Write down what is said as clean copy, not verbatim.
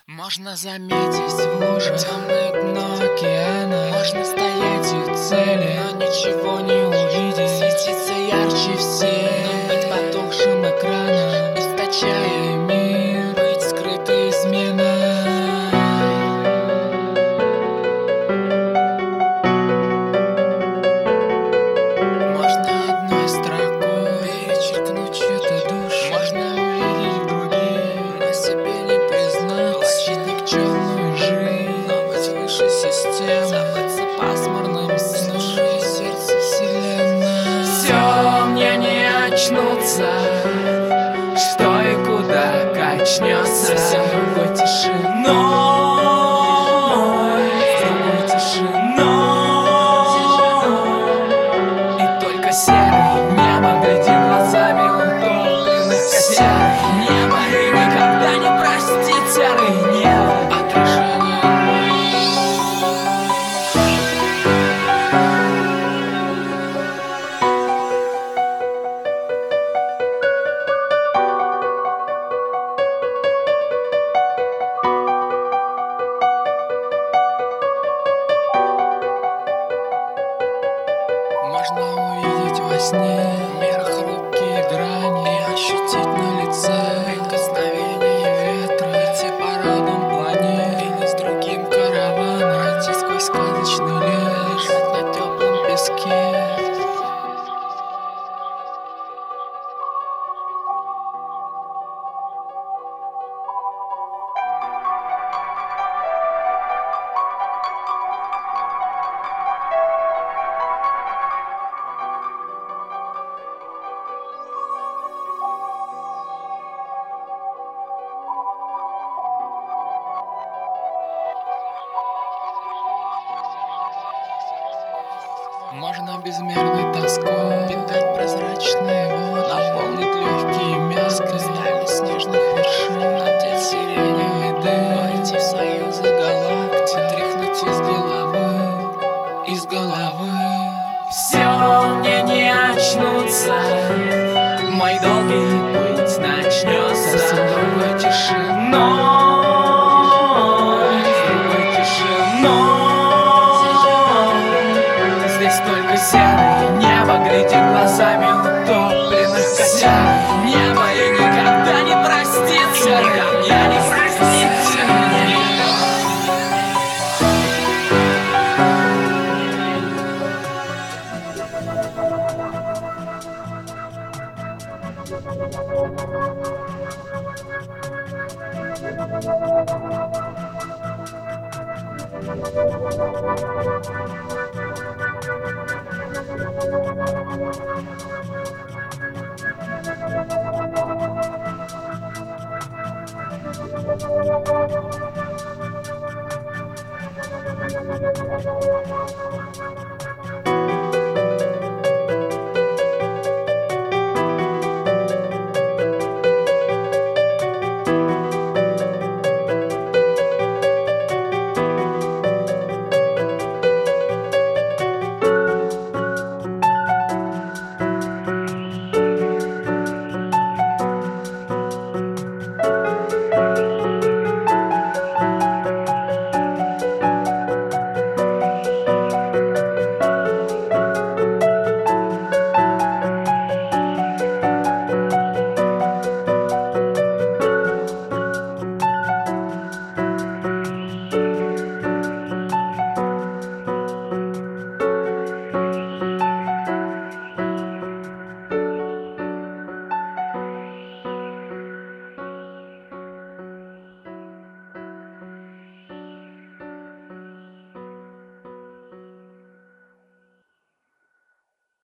Можно заметить в луже темное дно океана. Можно стоять у цели, но ничего не увидеть. Светиться ярче всех, но быть потухшим экраном, источая мир, быть скрытой изменой. Можно одной строкой перечеркнуть чью-то душу. Можно увидеть в других, но себе не признать, влачить никчемную жизнь, но быть выше системы, забыться пасмурным сном, сердце вселенной. Все, мне не очнуться, что и куда качнется. Совсем другой тишиной, другой тишиной. Серое небо глядит глазами утопленных костях. Небо и никогда не простит серое небо отражение. Можно увидеть во сне мир хрупкие грани и ощутить на лице прикосновение ветра, идти парадом планет или с другим караваном, идти сквозь сказочный лес, лежать на теплом песке. Можно безмерной тоской питать прозрачные воды, наполнить легкие мясо кристалли снежных вершин, надеть сиреневый дым, войти в союзы галактик, тряхнуть из головы, из головы. Все, мне не очнуться, мой долгий путь начнется с другой тишиной, с другой тишиной. Здесь только серое небо глядит глазами утопленных костях. Небо и никогда не простит, никогда не простит.